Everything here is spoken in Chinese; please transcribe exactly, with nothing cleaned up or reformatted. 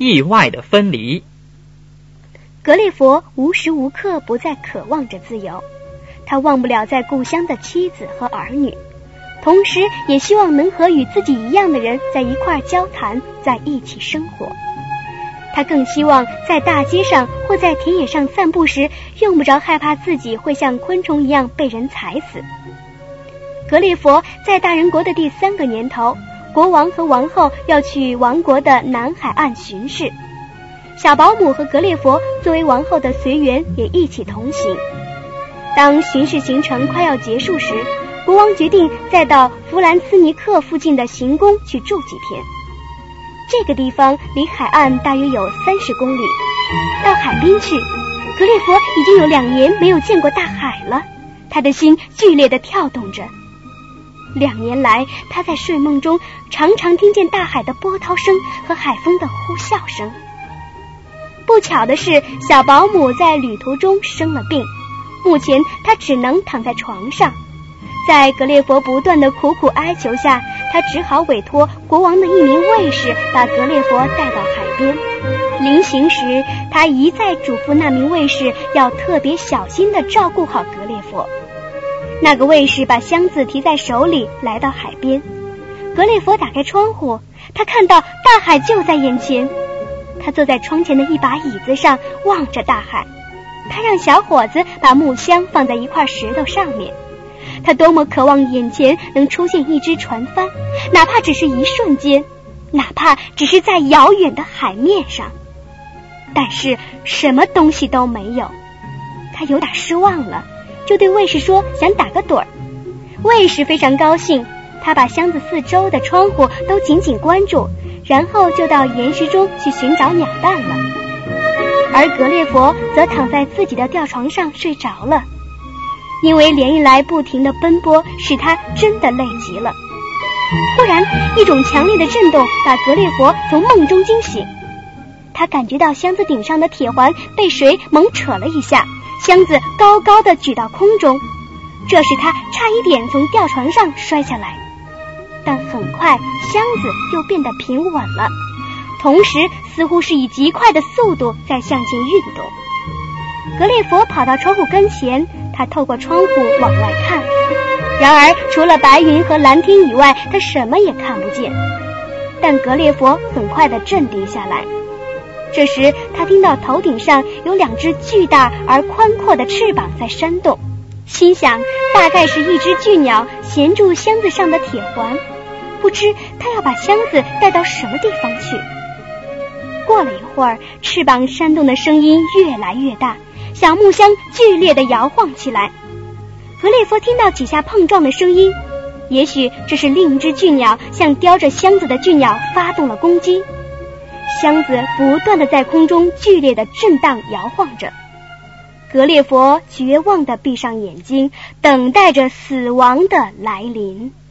意外的分离。 格列佛无时无刻不在渴望着自由，他忘不了在故乡的妻子和儿女，同时也希望能和与自己一样的人在一块交谈，在一起生活。他更希望在大街上或在田野上散步时，用不着害怕自己会像昆虫一样被人踩死。格列佛在大人国的第三个年头，国王和王后要去王国的南海岸巡视，小保姆和格列佛作为王后的随员也一起同行。当巡视行程快要结束时，国王决定再到弗兰斯尼克附近的行宫去住几天。这个地方离海岸大约有三十公里。到海边去，格列佛已经有两年没有见过大海了，他的心剧烈地跳动着。两年来，他在睡梦中常常听见大海的波涛声和海风的呼啸声。不巧的是，小保姆在旅途中生了病，目前他只能躺在床上。在格列佛不断的苦苦哀求下，他只好委托国王的一名卫士把格列佛带到海边。临行时，他一再嘱咐那名卫士要特别小心地照顾好格列佛。那个卫士把箱子提在手里，来到海边。格列佛打开窗户，他看到大海就在眼前。他坐在窗前的一把椅子上，望着大海。他让小伙子把木箱放在一块石头上面。他多么渴望眼前能出现一只船帆，哪怕只是一瞬间，哪怕只是在遥远的海面上。但是什么东西都没有。他有点失望了，就对卫士说想打个盹儿。卫士非常高兴，他把箱子四周的窗户都紧紧关住，然后就到岩石中去寻找鸟蛋了。而格列佛则躺在自己的吊床上睡着了，因为连日来不停的奔波使他真的累极了。忽然一种强烈的震动把格列佛从梦中惊醒，他感觉到箱子顶上的铁环被谁猛扯了一下，箱子高高的举到空中，这使他差一点从吊床上摔下来。但很快箱子又变得平稳了，同时似乎是以极快的速度在向前运动。格列佛跑到窗户跟前，他透过窗户往外看，然而除了白云和蓝天以外，他什么也看不见。但格列佛很快地镇定下来。这时他听到头顶上有两只巨大而宽阔的翅膀在扇动，心想大概是一只巨鸟衔住箱子上的铁环，不知他要把箱子带到什么地方去。过了一会儿，翅膀扇动的声音越来越大，小木箱剧烈地摇晃起来。格列佛听到几下碰撞的声音，也许这是另一只巨鸟向叼着箱子的巨鸟发动了攻击。箱子不断地在空中剧烈地震荡摇晃着。格列佛绝望地闭上眼睛，等待着死亡的来临。